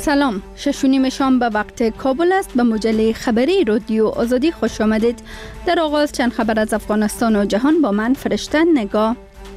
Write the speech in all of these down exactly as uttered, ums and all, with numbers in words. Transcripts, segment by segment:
سلام، شش و نیم شام به وقت کابل است. به مجله خبری رادیو آزادی خوش آمدید. در آغاز چند خبر از افغانستان و جهان با من فرشته نگاه.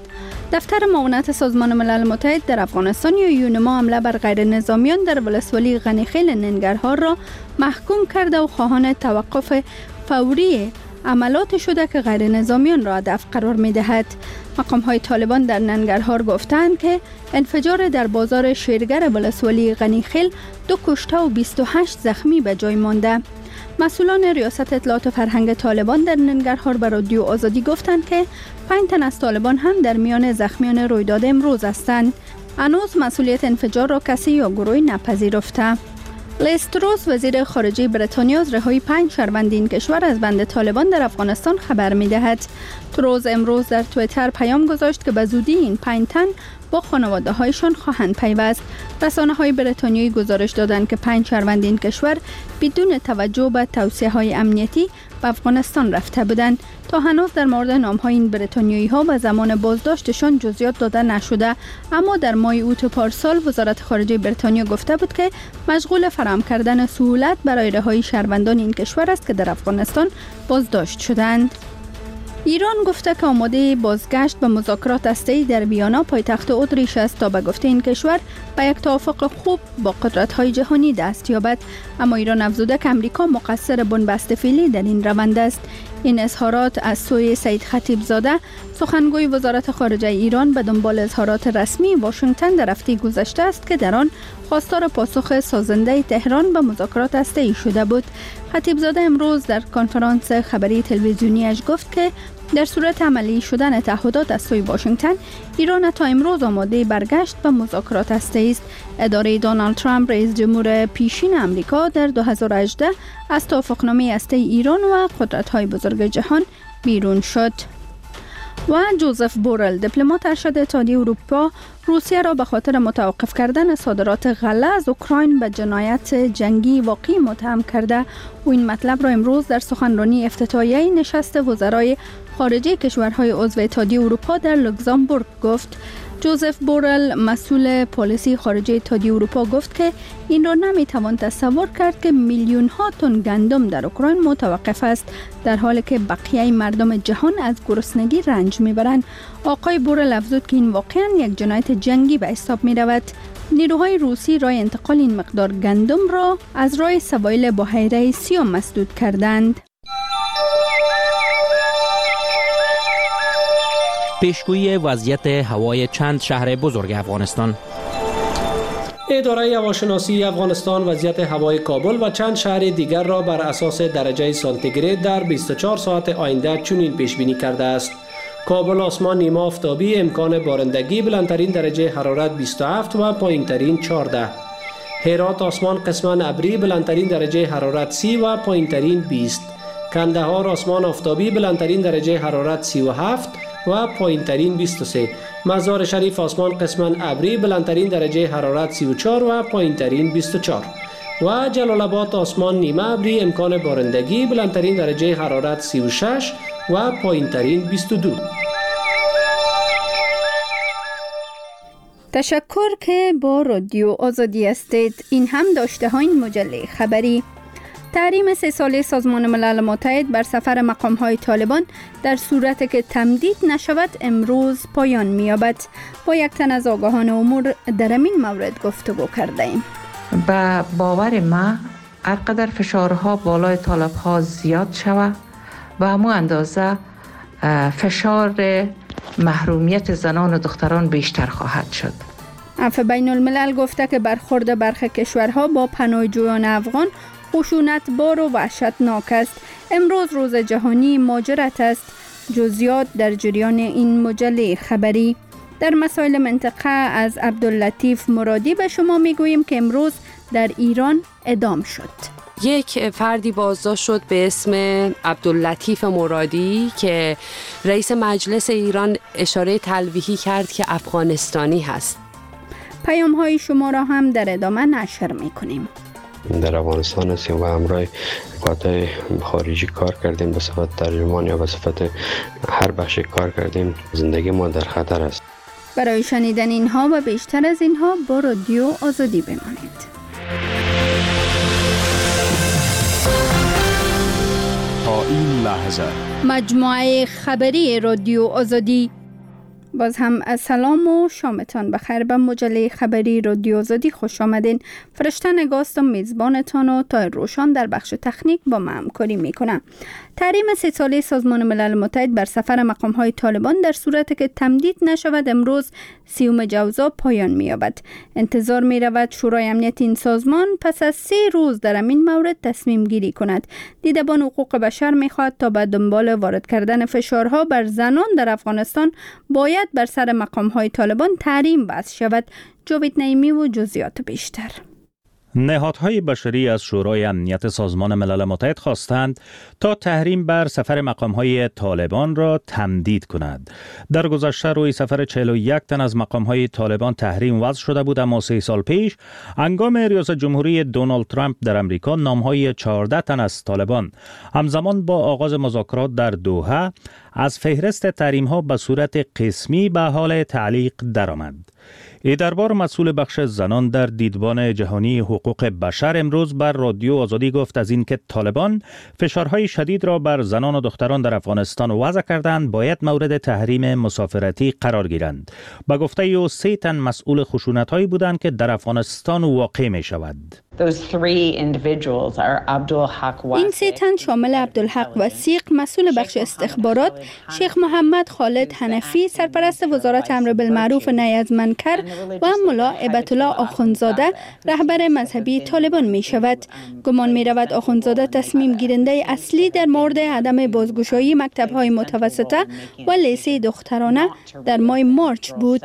دفتر معاونت سازمان ملل متحد در افغانستان یا یونما حمله بر غیر نظامیان در ولسوالی غنیخیل ننگرهار را محکوم کرده و خواهان توقف فوری عملات شده که غیر نظامیان را هدف قرار می دهد. مقام های طالبان در ننگرهار گفتند که انفجار در بازار شیرگر ولسوالی غنیخیل دو کشته و بیست و هشت زخمی به جای مانده. مسئولان ریاست اطلاعات و فرهنگ طالبان در ننگرهار به رادیو آزادی گفتند که پنج تن از طالبان هم در میان زخمیان رویداد امروز هستند. هنوز مسئولیت انفجار را کسی یا گروهی نپذیرفته. لیز تروس وزیر خارجه بریتانیا از رهایی پنج شهروند این کشور از بند طالبان در افغانستان خبر می دهد. تروس امروز در توییتر پیام گذاشت که به زودی این پنج تن با خانواده هایشان خواهند پیوست. رسانه های بریتانیایی گزارش دادند که پنج شهروند این کشور بدون توجه به توصیه های امنیتی به افغانستان رفته بودند. تا هنوز در مورد نام های این بریتانیایی ها و زمان بازداشتشان جزئیات داده نشده، اما در ماه اوت پارسال وزارت خارجه بریتانیا گفته بود که مشغول فراهم کردن سهولت برای رهایی شهروندان این کشور است که در افغانستان بازداشت شدند. ایران گفته که آماده بازگشت به مذاکرات هسته‌ای در ویانا پایتخت اتریش است تا به گفته این کشور به یک توافق خوب با قدرت‌های جهانی دست یابد، اما ایران افزوده که امریکا مقصر بنبست فعلی در این روند است. این اظهارات از سوی سید خطیبزاده سخنگوی وزارت خارجه ایران به دنبال اظهارات رسمی واشنگتن در هفته گذشته است که در آن خواستار پاسخ سازنده تهران به مذاکرات هسته‌ای شده بود. خطیبزاده امروز در کنفرانس خبری تلویزیونیش گفت که در صورت عملی شدن تعهدات از سوی واشنگتن، ایران تا امروز آماده برگشت به مذاکرات هسته‌ای است. اداره دونالد ترامپ رئیس جمهور پیشین آمریکا در دو هزار و هجده از توافقنامه هسته‌ای ایران و قدرت‌های بزرگ جهان بیرون شد. و جوزف بورل دیپلمات ارشد اتحادیه اروپا روسیه را به خاطر متوقف کردن صادرات غله از اوکراین به جنایت جنگی واقعی متهم کرده و این مطلب را امروز در سخنرانی افتتاحیه نشست وزرای خارجه کشورهای عضو اتحادیه اروپا در لوکزامبورگ گفت. جوزف بورل مسئول پالیسی خارجه اتحادیه اروپا گفت که این را نمیتوان تصور کرد که میلیون ها تن گندم در اوکراین متوقف است در حالی که بقیه مردم جهان از گرسنگی رنج میبرند. آقای بورل افزود که این واقعا یک جنایت جنگی به حساب می رود. نیروهای روسی راه انتقال این مقدار گندم را از راه سواحل بحیره سیام مسدود کردند. پیشگویی وضعیت هوای چند شهر بزرگ افغانستان. اداره هواشناسی افغانستان وضعیت هوای کابل و چند شهر دیگر را بر اساس درجه سانتیگراد در بیست و چهار ساعت آینده چنین پیش بینی کرده است. کابل آسمان نیمه آفتابی، امکان بارندگی، بلندترین درجه حرارت بیست و هفت و پایینترین چهارده. هرات آسمان قسما ابری، بلندترین درجه حرارت سی و پایینترین بیست. کندهار آسمان آفتابی، بلندترین درجه حرارت سی و هفت و پایینترین بیست و سه. مزار شریف آسمان قسما ابری، بلندترین درجه حرارت سی و چهار و پایینترین بیست و چهار. و جلال آباد آسمان نیمه ابری، امکان بارندگی، بلندترین درجه حرارت سی و شش و پایینترین بیست و دو. تشکر که با رادیو آزادی هستید. این هم داشته های این مجله خبری. تحریم سه ساله سازمان ملل متحد بر سفر مقام‌های طالبان در صورتی که تمدید نشود امروز پایان می‌یابد. با یک تن از آگاهان امور در این مورد گفتگو کردیم. به باور ما هرقدر فشارها بالای طالب‌ها زیاد شود و همون اندازه فشار محرومیت زنان و دختران بیشتر خواهد شد. عفو بین الملل گفته که برخورد برخی کشورها با پناهجویان افغان خشونت بار و وحشتناک است. امروز روز جهانی مهاجرت است. جزئیات در جریان این مجله خبری. در مسائل منطقه از عبداللطیف مرادی به شما میگوییم که امروز در ایران اعدام شد. یک فردی بازداشت شد به اسم عبداللطیف مرادی که رئیس مجلس ایران اشاره تلویحی کرد که افغانستانی هست. پیام های شما را هم در ادامه نشر میکنیم. در افغانستان هستیم و همراه قوات خارجی کار کردیم، به صفت ترجمان یا به صفت هر بخش کار کردیم. زندگی ما در خطر است. برای شنیدن اینها و بیشتر از اینها با رادیو آزادی بمانید. تا این لحظه مجموعه خبری رادیو آزادی. باز هم از سلام و شامتان بخیر به مجله خبری رادیو آزادی خوش آمدین. فرشته نگاست و میزبانتان و تا روشان در بخش تکنیک با من همکاری میکنم. تحریم سه ساله سازمان ملل متحد بر سفر مقام‌های طالبان در صورتی که تمدید نشود امروز سیوم جوزا پایان می‌یابد. انتظار می‌رود شورای امنیت این سازمان پس از سه روز در این مورد تصمیم گیری کند. دیدبان حقوق بشر می‌خواهد تا به دنبال وارد کردن فشارها بر زنان در افغانستان باید بر سر مقام‌های طالبان تحریم وضع شود. جاوید نعیمی و جزئیات بیشتر. نهادهای بشری از شورای امنیت سازمان ملل متحد خواستند تا تحریم بر سفر مقام‌های طالبان را تمدید کند. در گذشته روی سفر چهل و یک تن از مقام‌های طالبان تحریم وضع شده بود، اما سه سال پیش هنگام ریاست جمهوری دونالد ترامپ در امریکا نام‌های چهارده تن از طالبان همزمان با آغاز مذاکرات در دوحه از فهرست تحریم‌ها به صورت قسمی به حال تعلیق درآمد. ای دربار مسئول بخش زنان در دیدبان جهانی حقوق بشر امروز بر رادیو آزادی گفت از این که طالبان فشارهای شدید را بر زنان و دختران در افغانستان وضع کردند باید مورد تحریم مسافرتی قرار گیرند. با گفته او سه تن مسئول خشونت‌هایی بودند که در افغانستان واقع می شود. این سه تن شامل عبدالحق وثیق مسئول بخش استخبارات، شیخ محمد خالد حنفی سرپرست وزارت امر بالمعروف و نهی از منکر و ملا هیبت الله آخوندزاده رهبر مذهبی طالبان می شود. گمان می رود آخوندزاده تصمیم گیرنده اصلی در مورد عدم بازگشایی مکتب‌های متوسطه و لیسه دخترانه در ماه مارچ بود.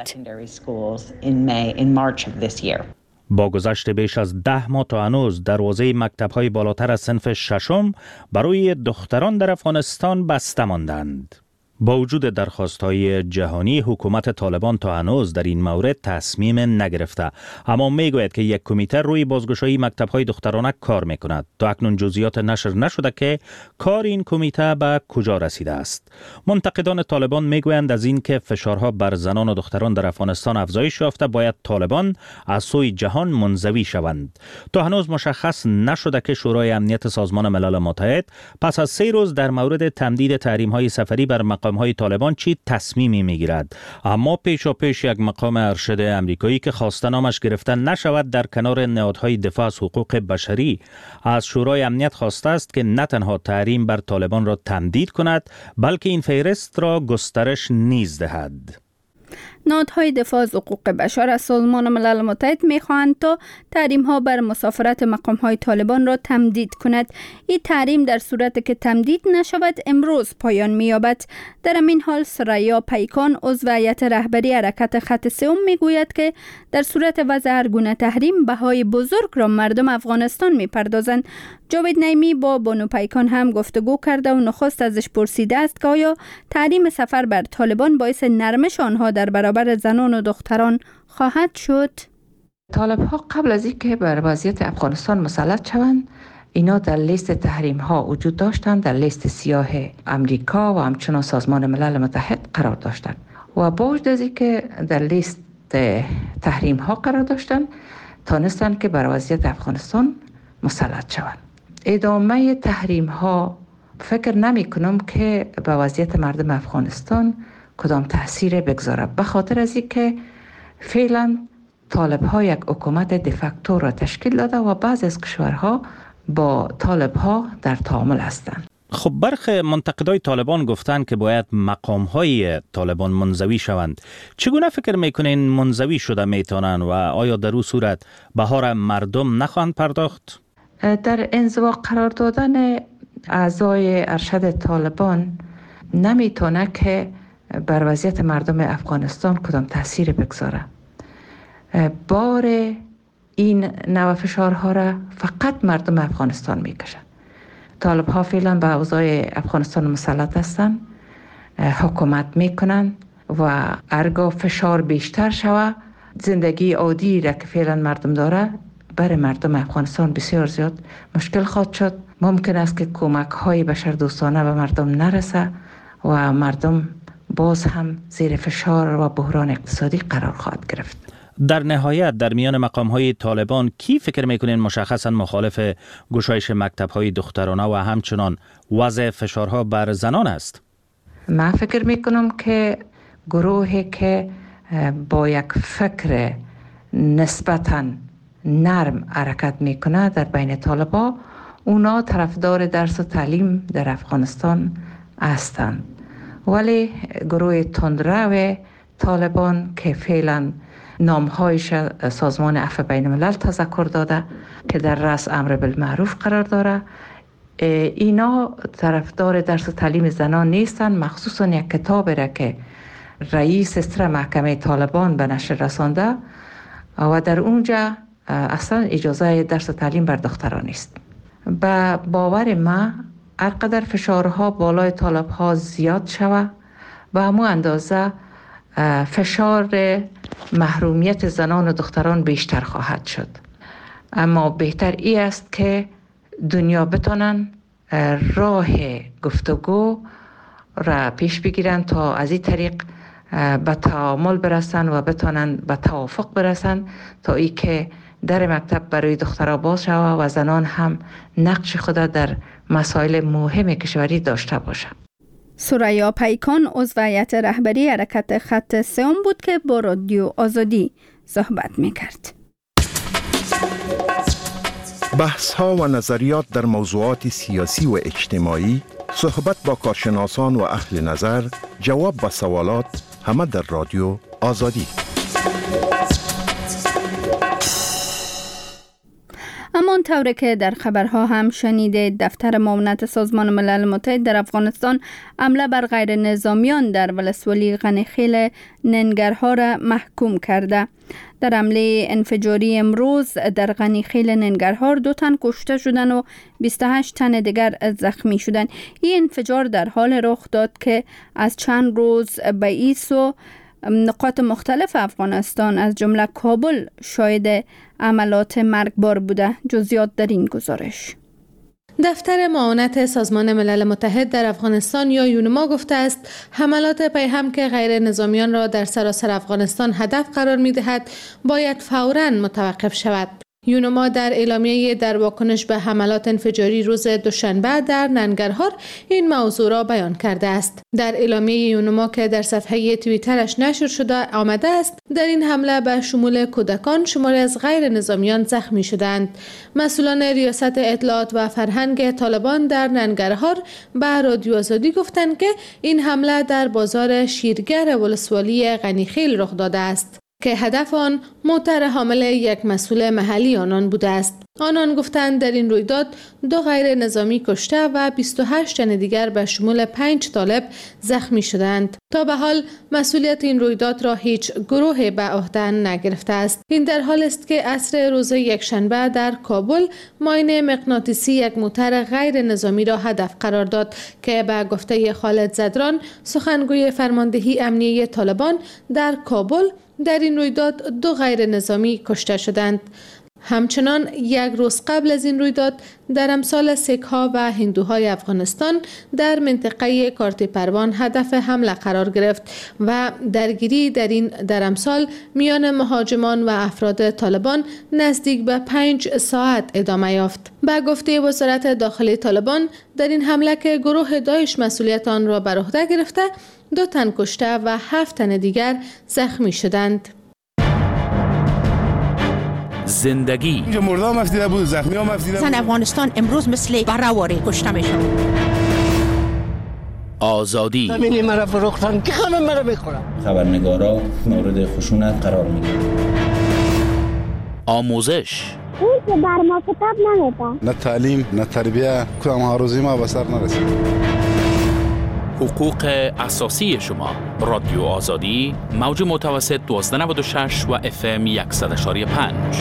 با گذشت بیش از ده ماه تا هنوز دروازه مکتب‌های بالاتر از صنف ششم برای دختران در افغانستان بسته ماندند. با وجود درخواست‌های جهانی حکومت طالبان تا هنوز در این مورد تصمیم نگرفته، اما میگوید که یک کمیته روی بازگشایی مکتب‌های دخترانه کار می‌کند. تا اکنون جزئیات نشر نشده که کار این کمیته به کجا رسیده است. منتقدان طالبان میگویند از این که فشارها بر زنان و دختران در افغانستان افزایش یافته باید طالبان از سوی جهان منزوی شوند. تا هنوز مشخص نشده که شورای امنیت سازمان ملل متحد پس از سه روز در مورد تمدید تحریم‌های سفری بر مقام‌های طالبان چی تصمیمی میگیرد. اما پیشا پیش یک مقام ارشد امریکایی که خواسته نامش گرفته نشود در کنار نهادهای دفاع از حقوق بشری از شورای امنیت خواسته است که نه تنها تحریم بر طالبان را تمدید کند بلکه این فهرست را گسترش نیز دهد. نهادهای دفاع از حقوق بشر از سازمان ملل متحد می‌خواهند تا تحریم‌ها بر مسافرت مقام‌های طالبان را تمدید کند. این تحریم در صورتی که تمدید نشود امروز پایان می‌یابد. در این حال ثریا پیکان عضو هیئت رهبری حرکت خط سوم می‌گوید که در صورت وضع هر گونه تحریم بهای بزرگ را مردم افغانستان می‌پردازند. جاوید نعیمی با بانو پیکان هم گفتگو کرده و نخست ازش پرسیده است که آیا تحریم سفر بر طالبان باعث نرمش آنها در برابر زنان و دختران خواهد شد؟ طالب ها قبل از اینکه بر وضعیت افغانستان مسلط شوند اینا در لیست تحریم ها وجود داشتند، در لیست سیاه امریکا و همچنان سازمان ملل متحد قرار داشتند و با وجود از اینکه در لیست تحریم ها قرار داشتند تانستند که بر وضعیت افغانستان مسلط شوند. ادامه تحریم ها فکر نمی کنم که به وضعیت مردم افغانستان کدام تأثیر بگذاره، به خاطر از اینکه فعلا طالب ها یک حکومت دفکتو را تشکیل داده و بعضی از کشورها با طالب ها در تعامل هستند. خب برخی منتقدای طالبان گفتند که باید مقام های طالبان منزوی شوند. چگونه فکر میکنین منزوی شده میتونن و آیا در او صورت بهار مردم نخواهند پرداخت؟ در انزوا قرار دادن اعضای ارشد طالبان نمیتونه که بر وضعیت مردم افغانستان کدام تأثیر بگذاره. بار این نوع فشارها را فقط مردم افغانستان میکشن. طالب ها فعلا به اوضاع افغانستان مسلط هستند، حکومت میکنن و هرگاه فشار بیشتر شوه زندگی عادی را که فعلا مردم داره برای مردم افغانستان بسیار زیاد مشکل خواهد شد. ممکن است که کمک های بشردوستانه به مردم نرسه و مردم باز هم زیر فشار و بحران اقتصادی قرار خواهد گرفت. در نهایت در میان مقام‌های طالبان کی فکر میکنین مشخصاً مخالف گشایش مکتب‌های دخترانه و همچنان وضع فشارها بر زنان است؟ من فکر میکنم که گروهی که با یک فکر نسبتاً نرم حرکت میکنه در بین طالبا، اونا طرفدار درس و تعلیم در افغانستان هستند، ولی گروه تندرو طالبان که فعلا نامهایش سازمان عفو بین الملل تذکر داده که در رأس امر بالمعروف قرار داره، اینا طرفدار درس و تعلیم زنان نیستن. مخصوصا یک کتاب را که رئیس سر محکمه طالبان به نشر رسانده و در اونجا اصلا اجازه درس و تعلیم بر دختران نیست. به باور ما هر قدر فشارها بالای طالبها زیاد شود و همون اندازه فشار محرومیت زنان و دختران بیشتر خواهد شد. اما بهتر ای است که دنیا بتونن راه گفتگو را پیش بگیرن تا از این طریق به تعامل برسن و بتونن به توافق برسن تا ای که در مکتب برای دخترها باز شود و زنان هم نقش خود در مسائل مهم کشوری داشته باشند. ثریا پیکان عضو هیئت رهبری حرکت خط سوم بود که با رادیو آزادی صحبت می‌کرد. بحث‌ها و نظریات در موضوعات سیاسی و اجتماعی، صحبت با کارشناسان و اهل نظر، جواب به سوالات، همه در رادیو آزادی. همان طوری که در خبرها هم شنیده، دفتر معاونت سازمان ملل متحد در افغانستان حمله بر غیر نظامیان در ولسوالی غنیخیل ننگرهار را محکوم کرده. در حمله انفجاری امروز در غنیخیل ننگرهار دو تن کشته شدند و بیست و هشت تن دیگر زخمی شدند. این انفجار در حال رخ داد که از چند روز به ایس و نقاط مختلف افغانستان از جمله کابل شاهد عملات مرگبار بوده. جزئیات در این گزارش. دفتر معاونت سازمان ملل متحد در افغانستان یا یونما گفته است حملات پیهم که غیر نظامیان را در سراسر افغانستان هدف قرار می دهد باید فوراً متوقف شود. یونما در اعلامیه در واکنش به حملات انفجاری روز دوشنبه در ننگرهار این موضوع را بیان کرده است. در اعلامیه یونما که در صفحه توییترش نشر شده آمده است در این حمله به شمول کودکان شماری از غیر نظامیان زخمی شدند. مسئولان ریاست اطلاعات و فرهنگ طالبان در ننگرهار به رادیو آزادی گفتند که این حمله در بازار شیرگر ولسوالی غنیخیل رخ داده است که هدف آن موتر حامل یک مسئول محلی آنان بوده است. آنان گفتند در این رویداد دو غیر نظامی کشته و بیست و هشت تن دیگر به شمول پنج طالب زخمی شدند. تا به حال مسئولیت این رویداد را هیچ گروه به عهده نگرفته است. این در حال است که عصر روز یکشنبه در کابل ماین مغناطیسی یک موتر غیر نظامی را هدف قرار داد که به گفته خالد زدران سخنگوی فرماندهی امنیه طالبان در کابل در این رویداد دو غیر نظامی کشته شدند. همچنان یک روز قبل از این رویداد در امثال سیک‌ها و هندوهای افغانستان در منطقه کارتی پروان هدف حمله قرار گرفت و درگیری در این در امثال میان مهاجمان و افراد طالبان نزدیک به پنج ساعت ادامه یافت. به گفته وزارت داخلی طالبان در این حمله که گروه داعش مسئولیت آن را بر عهده گرفته دو تن کشته و هفت تن دیگر زخمی شدند. زندگی اینجا مرده هم افتیده بود، زخمی هم افتیده بود. زن افغانستان امروز مثل برهواری کشته میشن. آزادی زمینی مرا فروختن که خانم مرا بخورم. خبرنگارا مورد خشونت قرار میگیرن. آموزش اون که بر ما کتاب نمیده. نه تعلیم نه تربیه کدام ها روزی ما به سر نرسید. حقوق اساسی شما. رادیو آزادی موج متوسط دوازده نود و شش و اف ام صد و یک و پنج.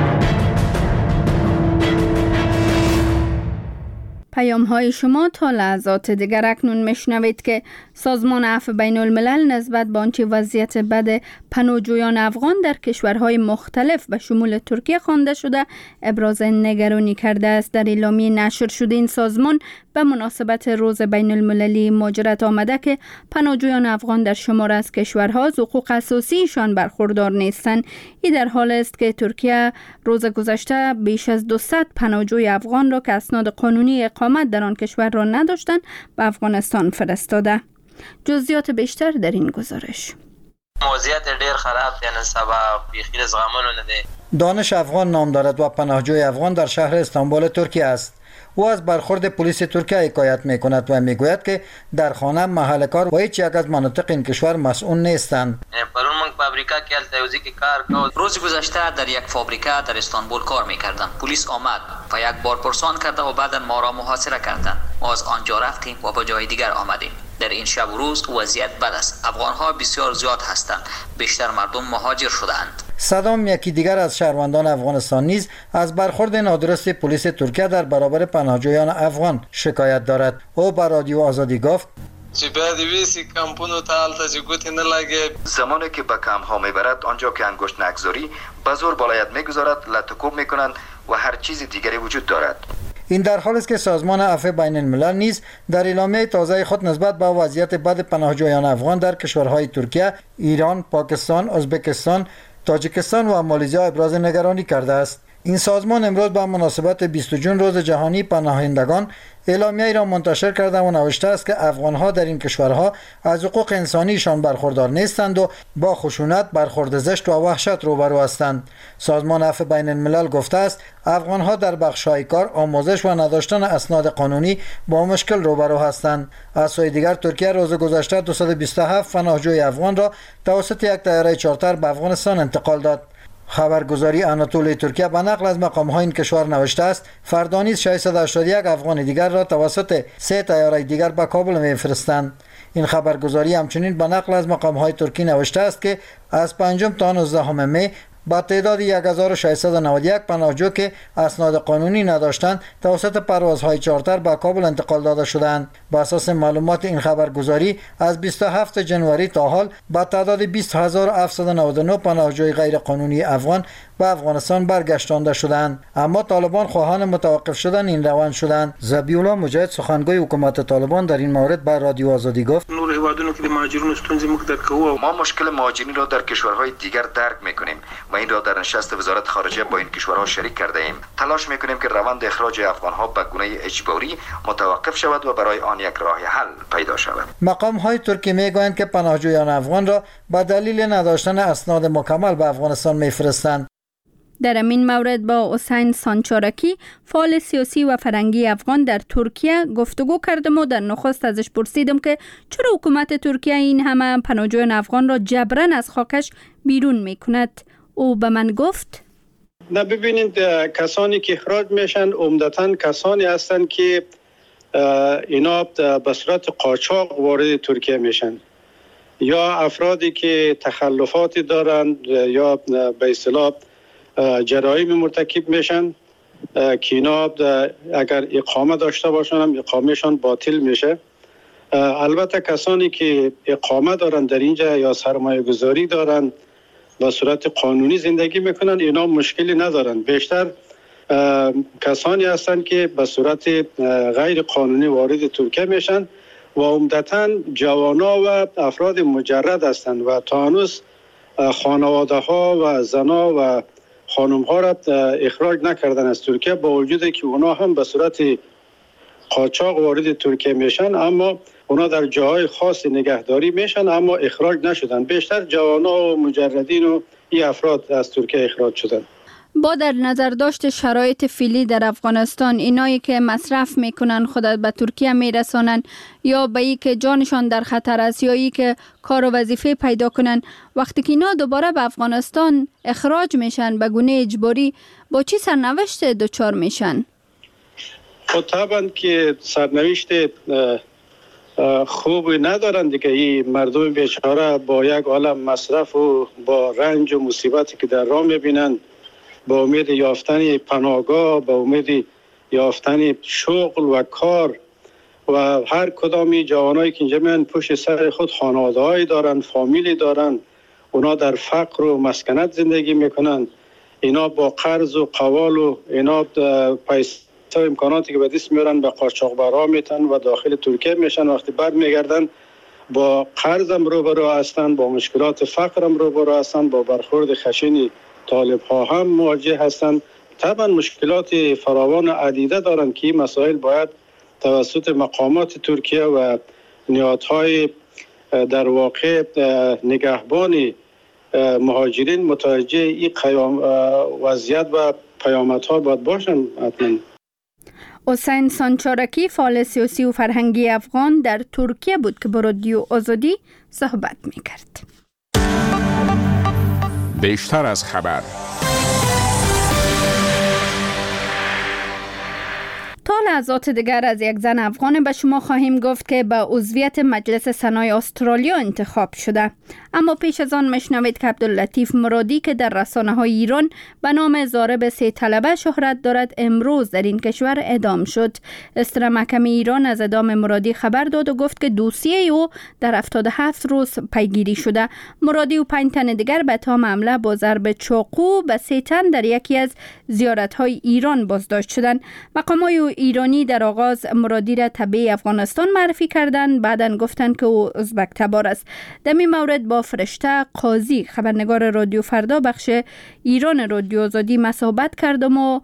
پیام های شما تا لحظات دیگر. اکنون میشنوید که سازمان عفو بین الملل نسبت به آنچه وضعیت بد پناهجویان افغان در کشورهای مختلف به شمول ترکیه خوانده شده ابراز نگرانی کرده است. در اعلامیه نشر شده این سازمان به مناسبت روز بین المللی مهاجرت آمده که پناهجویان افغان در شمار از کشورها از حقوق اساسیشان برخوردار نیستند. این در حال است که ترکیه روز گذشته بیش از دویست پناهجوی افغان را که اسناد قانونی اقامت در آن کشور را نداشتند به افغانستان فرستاده. جزئیات بیشتر در این گزارش. وضعیت ډیر خراب دی، نن سبا بیخی د زغملو نه دی. دانش افغان نام دارد و پناهجوی افغان در شهر استانبول ترکیه است. او از برخورد پلیس ترکیه حکایت می کند و می گوید که در خانه، محل کار و هیچ یک از مناطق این کشور مسئول نیستند. پرون من فابریکا کې التیوزی کې کار کوم. روز گذشته در یک فابریکا در استانبول کار میکردم. پلیس آمد و یک بار پرسان کرد و بعد ما را محاصره کردند. ما از آنجا رفتیم و به جای دیگر آمدیم. در این شب و روز وضعیت بد است. افغان ها بسیار زیاد هستند. بیشتر مردم مهاجر شدند. صدام یکی دیگر از شهروندان افغانستان نیز از برخورد نادرست پلیس ترکیه در برابر پناهجویان افغان شکایت دارد. او به رادیو آزادی گفت: زمانی که به کمپ ها میبرد، آنجا که انگشت نگذاری به زور بالایت میگذارد، لطکوب میکنند و هر چیز دیگری وجود دارد. این در حال است که سازمان عفو بین الملل نیز در اعلامیه تازه خود نسبت به وضعیت بد پناهجویان افغان در کشورهای ترکیه، ایران، پاکستان، ازبکستان، تاجیکستان و مالزی ابراز نگرانی کرده است. این سازمان امروز به مناسبت بیستم ژوئن روز جهانی پناهندگان اعلامیه‌ای را منتشر کرده و نوشته است که افغان‌ها در این کشورها از حقوق انسانیشان برخوردار نیستند و با خشونت، برخورد زشت و وحشت روبرو هستند. سازمان عفو بین الملل گفته است افغان‌ها در بخش‌های کار، آموزش و نداشتن اسناد قانونی با مشکل روبرو هستند. از سوی دیگر ترکیه روز گذشته دویست و بیست و هفت پناهجوی افغان را توسط یک طیاره چارتر به افغانستان انتقال داد. خبرگزاری آناتولی ترکیه به نقل از مقام‌های این کشور نوشته است فردا نیز ششصد و هشتاد و یک افغان دیگر را توسط سه طیاره دیگر به کابل می‌فرستند. این خبرگزاری همچنین به نقل از مقام‌های ترکی نوشته است که از پنجم تا نوزدهم می با تعداد یک هزار و ششصد و نود و یک پناهجو که اسناد قانونی نداشتند توسط پروازهای چارتر به کابل انتقال داده شدند. بر اساس معلومات این خبرگزاری از بیست و هفتم ژانویه تا حال با تعداد بیست هزار و هفتصد و نود و نه پناهجوی غیر قانونی افغان به افغانستان برگشتانده شدند، اما طالبان خواهان متوقف شدن این روند شدند. ذبیح مجاهد سخنگوی حکومت طالبان در این مورد به رادیو آزادی گفت: نور هیوادونو کې د مهاجرینو ستونزې موږ درک کوو. ما مشکل مهاجرین را در کشورهای دیگر درک میکنیم و این را در نشست وزارت خارجه با این کشورها شریک کرده ایم. تلاش میکنیم که روند اخراج افغانها به گونه اجباری متوقف شود و برای آن یک راه حل پیدا شود. مقام های ترکی میگویند که پناهجویان افغان را به دلیل نداشتن اسناد مکمل به افغانستان میفرستند. در این مورد با حسین سانچارکی، فعال سیاسی و فرهنگی افغان در ترکیه گفتگو کردم و در نخست ازش پرسیدم که چرا حکومت ترکیه این همه پناهجویان افغان را جبران از خاکش بیرون میکند. او به من گفت: نه، ببینید کسانی که اخراج میشن عمدتاً کسانی هستند که اینا به صورت قاچاق وارد ترکیه میشن، یا افرادی که تخلفاتی دارند یا به اصطلاح جرایم مرتکب میشن که اینا اگر اقامه داشته باشن هم اقامهشان باطل میشه. البته کسانی که اقامه دارن در اینجا یا سرمایه گذاری دارن به صورت قانونی زندگی میکنن، اینا مشکلی ندارن. بیشتر کسانی هستند که به صورت غیر قانونی وارد ترکیه میشن و عمدتاً جوانا و افراد مجرد هستند و تا هنوز خانواده ها و زنا و خانم ها را اخراج نکردن از ترکیه، با وجود که اونا هم به صورت قاچاق وارد ترکیه میشن، اما اونا در جاهای خاصی نگهداری میشن اما اخراج نشدن. بیشتر جوانا و مجردین و این افراد از ترکیه اخراج شدن. با در نظر داشت شرایط فعلی در افغانستان، اینایی که مصرف میکنن خودت به ترکیه میرسانن یا به ای که جانشان در خطر است یا ای که کار و وظیفه پیدا کنن، وقتی که اینا دوباره به افغانستان اخراج میشن به گونه اجباری، با چی سرنوشت دچار میشن؟ خب طبعا که سرنوشت خوبی ندارن دیگه. این مردم بیچاره با یک عالم مصرف و با رنج و مصیبتی که در راه میبینن، با امید یافتن پناهگاه، با امید یافتن شغل و کار، و هر کدامی جوانایی که اینجا میان پشت سر خود خانواده‌ای دارن، فامیلی دارن، اونا در فقر و مسکنت زندگی میکنن. اینا با قرض و قوال و اینا تا امکاناتی که به دست میارن به قاچاقبرا میتن و داخل ترکیه میشن. وقتی بعد میگردن با قرضم روبرو هستند، با مشکلات فقرم روبرو هستند، با برخورد خشن طالب ها هم مواجه هستند. طبعا مشکلات فراوان عدیده دارند که این مسائل باید توسط مقامات ترکیه و نهادهای در واقع نگهبان مهاجرین متوجه این قیام وضعیت و پیامدها باید باشند. حتما حسین سانچارکی، فعال سیاسی و فرهنگی افغان در ترکیه بود که با رادیو آزادی صحبت می‌کرد. بیشتر از خبر. تا لحظات دیگر از یک زن افغان به شما خواهیم گفت که به عضویت مجلس سنای استرالیا انتخاب شده. اما پیش از آن مشنوید که عبداللطیف مرادی که در رسانه‌های ایران به نام ضارب سه طلبه شهرت دارد امروز در این کشور اعدام شد. استر محکمه ایران از اعدام مرادی خبر داد و گفت که دوسیه او در هفتاد و هفت روز پیگیری شده. مرادی و پنج تن دیگر به اتهام حمله با ضرب چاقو به سه تن در یکی از زیارت‌های ایران بازداشت شدند. مقامات ایرانی در آغاز مرادی را تبع افغانستان معرفی کردند، بعداً گفتند که او ازبک تبار است. در این مورد با فرشته قاضی، خبرنگار رادیو فردا بخش ایران رادیو آزادی، مصاحبت کردم و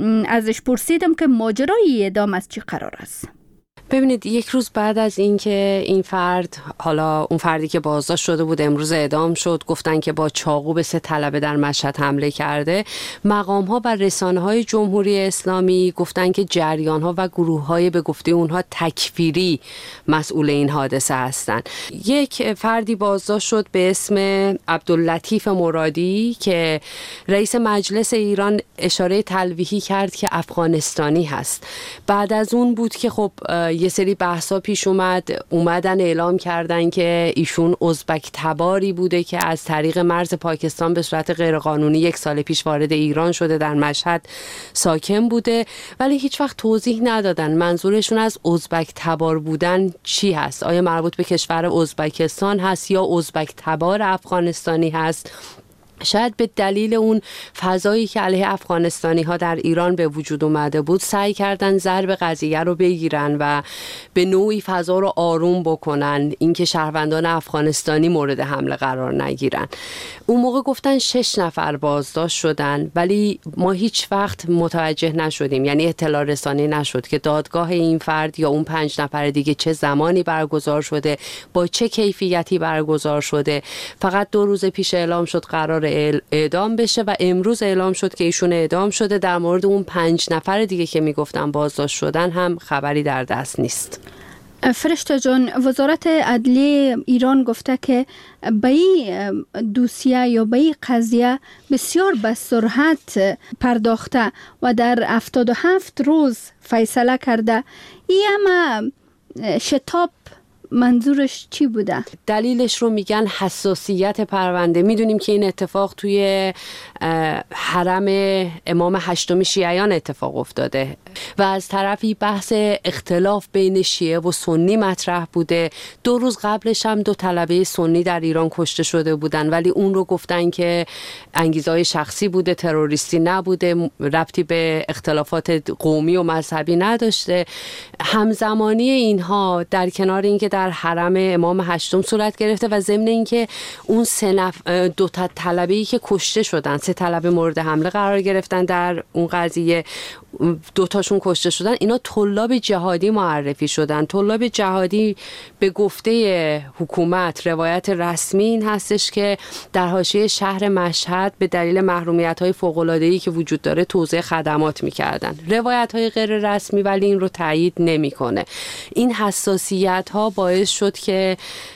ازش پرسیدم که ماجرای اعدام از چی قرار است. ببینید، یک روز بعد از اینکه این فرد، حالا اون فردی که بازداشت شده بود امروز اعدام شد، گفتن که با چاقو به سه طلبه در مشهد حمله کرده، مقام ها و رسانه های جمهوری اسلامی گفتن که جریان ها و گروه های به گفته اونها تکفیری مسئول این حادثه هستند. یک فردی بازداشت شد به اسم عبداللطیف مرادی که رئیس مجلس ایران اشاره تلویحی کرد که افغانستانی هست. بعد از اون بود که خب یه سری بحثا پیش اومد، اومدن اعلام کردن که ایشون ازبک تباری بوده که از طریق مرز پاکستان به صورت غیرقانونی یک سال پیش وارد ایران شده، در مشهد ساکن بوده، ولی هیچ وقت توضیح ندادن منظورشون از ازبک تبار بودن چی هست. آیا مربوط به کشور ازبکستان هست یا ازبک تبار افغانستانی هست؟ شاید به دلیل اون فضایی که علیه افغانستانی ها در ایران به وجود اومده بود سعی کردن ضرب قضیه رو بگیرن و به نوعی فضا رو آروم بکنن، اینکه شهروندان افغانستانی مورد حمله قرار نگیرن. اون موقع گفتن شش نفر بازداشت شدن، ولی ما هیچ وقت متوجه نشدیم، یعنی اطلاع رسانی نشد که دادگاه این فرد یا اون پنج نفر دیگه چه زمانی برگزار شده، با چه کیفیتی برگزار شده. فقط دو روز پیش اعلام شد قرار اعدام بشه و امروز اعلام شد که ایشون اعدام شده. در مورد اون پنج نفر دیگه که میگفتن بازداشت شدن هم خبری در دست نیست. فرشته جان، وزارت عدلیه ایران گفته که به این دوسیه یا به این قضیه بسیار به سرعت پرداخته و در هفتاد و هفت روز فیصله کرده. این همه شتاب منظورش چی بوده؟ دلیلش رو میگن حساسیت پرونده. میدونیم که این اتفاق توی حرم امام هشتم شیعیان اتفاق افتاده و از طرفی بحث اختلاف بین شیعه و سنی مطرح بوده. دو روز قبلش هم دو طلبه سنی در ایران کشته شده بودن، ولی اون رو گفتن که انگیزه‌های شخصی بوده، تروریستی نبوده، ربطی به اختلافات قومی و مذهبی نداشته. همزمانی اینها در کنار اینکه در حرم امام هشتم صورت گرفته و ضمن اینکه اون سه نف... دو تا طلبه‌ای که کشته شدن، سه طلبه مورد حمله قرار گرفتن در اون قضیه، دو تاشون کشته شدن، اینا طلاب جهادی معرفی شدن. طلاب جهادی به گفته حکومت روایت رسمی این هستش که در حاشیه شهر مشهد به دلیل محرومیت‌های فوق‌العاده‌ای که وجود داره توزیع خدمات می‌کردن. روایت‌های غیر رسمی ولی این رو تایید نمی‌کنه. این حساسیت‌ها باعث شد که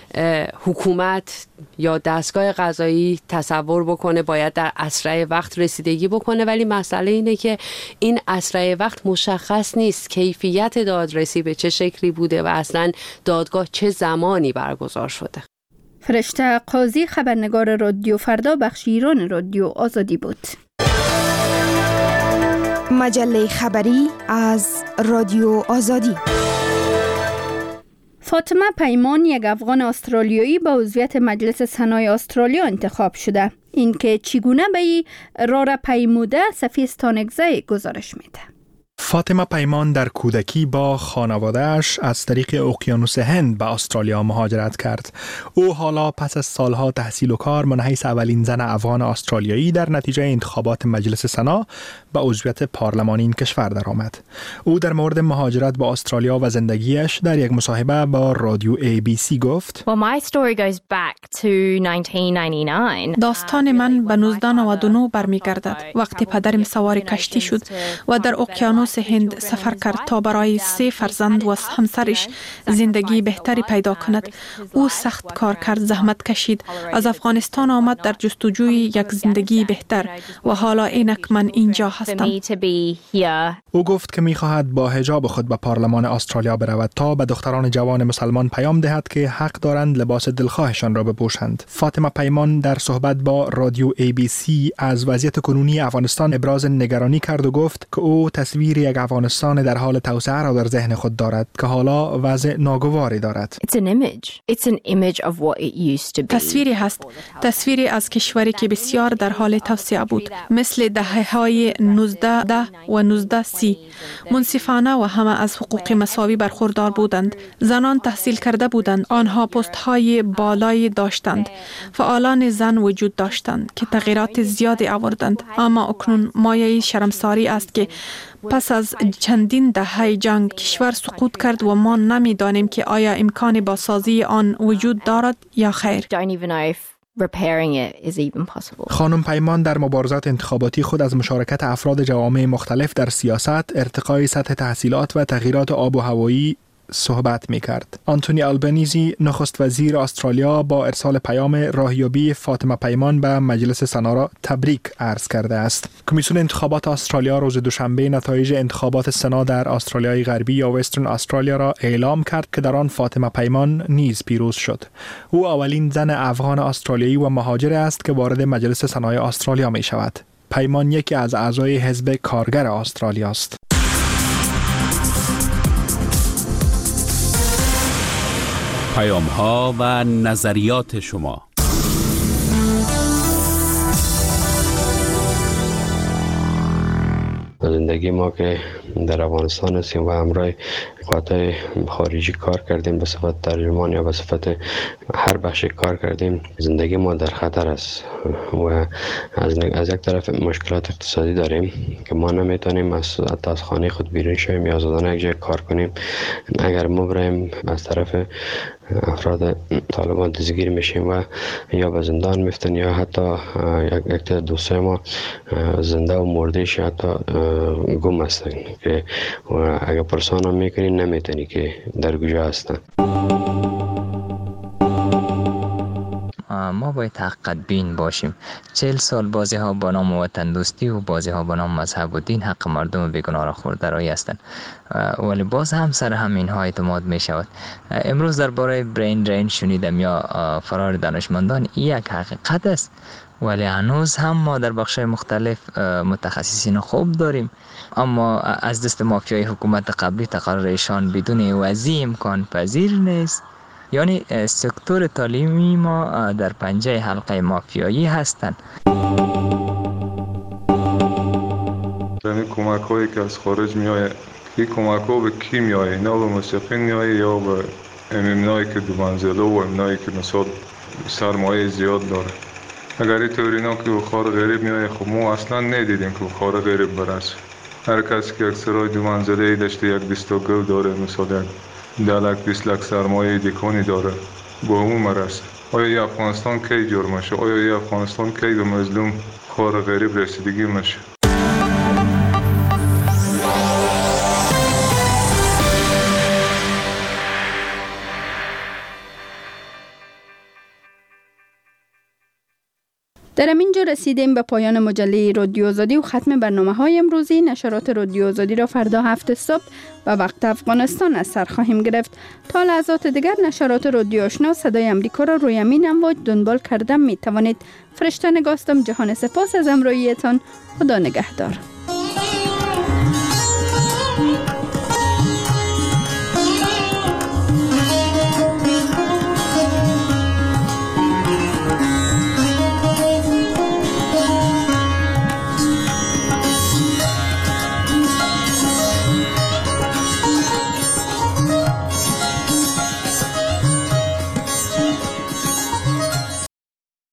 حکومت یا دستگاه قضایی تصور بکنه باید در اسرع وقت رسیدگی بکنه، ولی مسئله اینه که این اسرع وقت مشخص نیست کیفیت دادرسی به چه شکلی بوده و اصلا دادگاه چه زمانی برگزار شده. فرشته قاضی، خبرنگار رادیو فردا بخش ایران رادیو آزادی بود. مجله خبری از رادیو آزادی. فاطمه پیمان، یک افغان استرالیایی، به عضویت مجلس سنای استرالیا انتخاب شده. این که چگونه به این راه را پیموده، سفیر ستانگزه گزارش میده. فاطمه پیمان در کودکی با خانواده‌اش از طریق اقیانوس هند به استرالیا مهاجرت کرد. او حالا پس از سالها تحصیل و کار منحیث اولین زن افغان استرالیایی در نتیجه انتخابات مجلس سنا به عضویت پارلمانی این کشور درآمد. او در مورد مهاجرت به استرالیا و زندگیش در یک مصاحبه با رادیو ای بی سی گفت: Well, my story goes back to nineteen ninety-nine. داستان من به نوزده نود و نه برمیگردد. وقتی پدرم سوار کشتی شد و در اقیانوس هند سفر کرد تا برای سه فرزند و همسرش زندگی بهتری پیدا کند. او سخت کار کرد، زحمت کشید، از افغانستان آمد در جستجوی یک زندگی بهتر و حالا اینک من اینجا هستم. او گفت که می‌خواهد با حجاب خود به پارلمان استرالیا برود تا به دختران جوان مسلمان پیام دهد که حق دارند لباس دلخواهشان را بپوشند. فاطمه پیمان در صحبت با رادیو ای بی سی از وضعیت کنونی افغانستان ابراز نگرانی کرد و گفت که او تصویر یک افغانستان در حال توسعه را در ذهن خود دارد که حالا وضع ناگواری دارد. It's an image. It's an image of what it used to be. تصویری هست، تصویری از کشوری که بسیار در حال توسعه بود، مثل دهه‌های نوزده ده و نوزده سی. منصفانه و همه از حقوق مساوی برخوردار بودند. زنان تحصیل کرده بودند، آنها پست‌های بالایی داشتند. فعالان زن وجود داشتند که تغییرات زیادی آوردند، اما اکنون مایه شرمساری است که پس از چندین دهه جنگ کشور سقوط کرد و ما نمی‌دانیم که آیا امکان بازسازی آن وجود دارد یا خیر. خانم پیمان در مبارزات انتخاباتی خود از مشارکت افراد جوامع مختلف در سیاست، ارتقای سطح تحصیلات و تغییرات آب و هوایی صحبت می کرد. آنتونی آلبنیزی نخست وزیر استرالیا با ارسال پیام راهیابی فاطمه پیمان به مجلس سنا را تبریک عرض کرده است. کمیسیون انتخابات استرالیا روز دوشنبه نتایج انتخابات سنا در استرالیای غربی یا وسترن استرالیا را اعلام کرد که در آن فاطمه پیمان نیز پیروز شد. او اولین زن افغان استرالیایی و مهاجر است که وارد مجلس سنای استرالیا می شود. پیمان یکی از اعضای حزب کارگر استرالیا است. پیام ها و نظریات شما. زندگی ما که در افغانستان هستیم و همراه قوات خارجی کار کردیم، به صفت ترجمان یا به صفت هر بخش کار کردیم، زندگی ما در خطر است و از, از یک طرف مشکلات اقتصادی داریم که ما نمیتونیم از, از خانه خود بیرون شویم یا زدن یک جای کار کنیم. اگر ما برایم از طرف افراد طالبان دزگیر میشیم و یا به زندان میفتن یا حتی یک تا دوستای ما زنده و مردهش حتی گم هستن که اگر پرسان هم میکنی نمیتونی که در کجا هستن. ما باید حقیقت بین باشیم. چهل سال بازی ها با نام وطن دوستی و بازی ها با نام مذهب و دین حق مردم بیگناه را خورده رایی هستند، ولی باز هم سر همین ها اعتماد می شود. امروز درباره برین درین شنیدم یا فرار دانشمندان، یک حقیقت است، ولی هنوز هم ما در بخش مختلف متخصصین خوب داریم، اما از دست مافیای حکومت قبلی تقررشان بدون وضعی امکان پذیر نیست. یعنی سکتور تعلیمی ما در پنجه حلقه مافیایی هستند. یعنی کمک هایی که از خارج می آید، این کمک ها به کی می آید؟ نه به مسیحیان می آید یا به امنایی که دو منزله و امنایی که مثلا سرمایه زیاد داره؟ اگر این طور اینا که بخار غریب می آید، خب ما اصلا ندیدیم که بخار غریب برسه. هر کسی که اکثرای دو منزله ای داشته یک دیستاگل داره، مثلا یک دلک بیست لک سرمایه دیکونی داره، با همون مرسه. آیا یه افغانستان کی جور میشه؟ آیا یه افغانستان کی به مظلوم خار غریب رسیدگی میشه؟ در همین جا رسیدیم به پایان مجله رادیو آزادی و ختم برنامه های امروزی. نشرات رادیو آزادی را فردا هفت صبح به وقت افغانستان از سر خواهیم گرفت. تا لحظات دیگر نشرات رادیو آشنا صدای امریکا را روی امین امواج دنبال کرده می توانید. فرشته نگاستم. جهان سپاس از همراهیتان. خدا نگهدار.